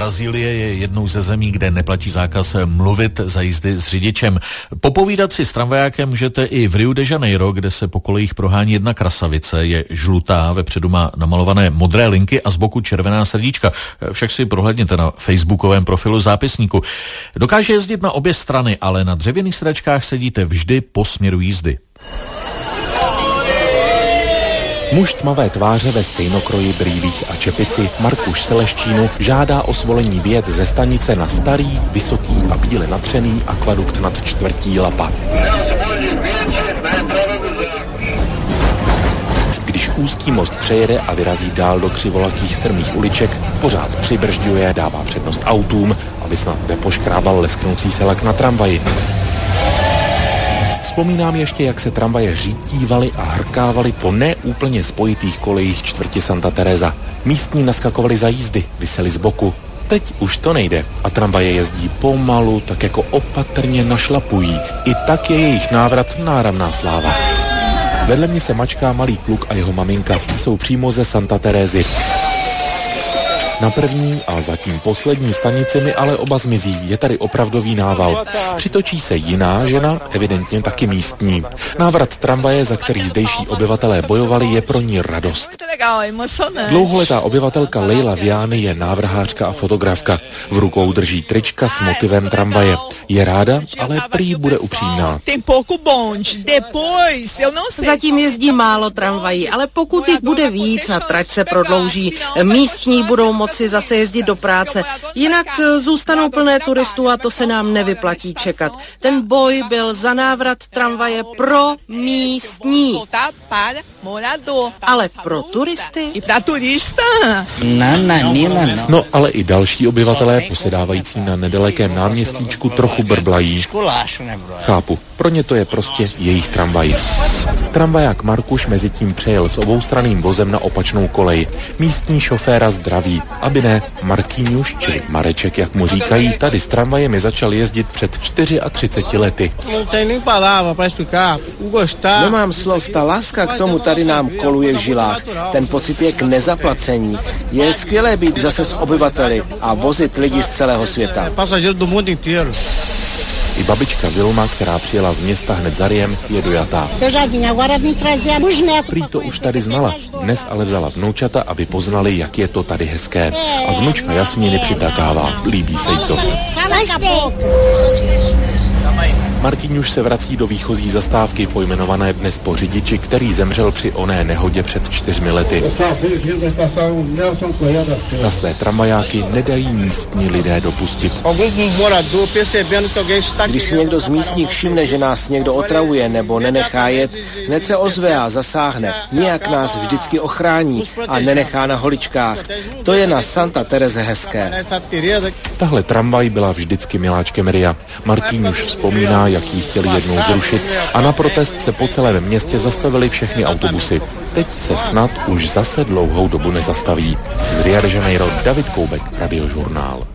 Brazílie je jednou ze zemí, kde neplatí zákaz mluvit za jízdy s řidičem. Popovídat si s tramvajákem můžete i v Rio de Janeiro, kde se po kolejích prohání jedna krasavice. Je žlutá, vepředu má namalované modré linky a z boku červená srdíčka. Však si prohlédněte na facebookovém profilu zápisníku. Dokáže jezdit na obě strany, ale na dřevěných sedačkách sedíte vždy po směru jízdy. Muž tmavé tváře ve stejnokroji, brýlích a čepici Markuš Seleščínu žádá o svolení vyjet ze stanice na starý, vysoký a bíle natřený akvadukt nad čtvrtí Lapa. Když úzký most přejede a vyrazí dál do křivolakých strmých uliček, pořád přibržďuje, dává přednost autům, aby snad nepoškrábal lesknoucí se lak na tramvaji. Vzpomínám ještě, jak se tramvaje řítívaly a hrkávaly po neúplně spojitých kolejích čtvrti Santa Teresa. Místní naskakovali za jízdy, viseli z boku. Teď už to nejde a tramvaje jezdí pomalu, tak jako opatrně našlapují. I tak je jejich návrat náramná sláva. Vedle mě se mačká malý kluk a jeho maminka. Jsou přímo ze Santa Teresy. Na první a zatím poslední stanici mi ale oba zmizí. Je tady opravdový nával. Přitočí se jiná žena, evidentně taky místní. Návrat tramvaje, za který zdejší obyvatelé bojovali, je pro ní radost. Dlouholetá obyvatelka Leila Viany je návrhářka a fotografka. V rukou drží trička s motivem tramvaje. Je ráda, ale prý bude upřímná. Zatím jezdí málo tramvají, ale pokud jich bude víc a trať se prodlouží, místní budou moci zase jezdit do práce. Jinak zůstanou plné turistů a to se nám nevyplatí čekat. Ten boj byl za návrat tramvaje pro místní. Ale pro turisty? No, ale i další obyvatelé, posedávající na nedalekém náměstíčku, trochu brblají. Chápu, pro ně to je prostě jejich tramvaj. Tramvaják Markuš mezitím přejel s oboustraným vozem na opačnou kolej. Místní šoféra zdraví, aby ne Markíňuš, čili Mareček, jak mu říkají, tady s tramvajem začal jezdit před 34 lety. Nemám slov, ta láska k tomu tady nám koluje v žilách. Ten pocit je k nezaplacení. Je skvělé být zase s obyvateli a vozit lidi z celého světa. I babička Vilma, která přijela z města hned za Riem, je dojatá. Prý to už tady znala, dnes ale vzala vnoučata, aby poznali, jak je to tady hezké. A vnučka Jasmíny přitakává, líbí se jí to. Markíňuš se vrací do výchozí zastávky, pojmenované dnes po řidiči, který zemřel při oné nehodě před 4 lety. Na své tramvajáky nedají místní lidé dopustit. Když si někdo z místních všimne, že nás někdo otravuje nebo nenechá jet, hned se ozve a zasáhne. Nějak nás vždycky ochrání a nenechá na holičkách. To je na Santa Terese hezké. Tahle tramvaj byla vždycky miláčkem Ria. Markíňuš vzpomíná, jak ji chtěli jednou zrušit a na protest se po celém městě zastavili všechny autobusy. Teď se snad už zase dlouhou dobu nezastaví. Z Ria de Janeiro David Koubek, Radiožurnál.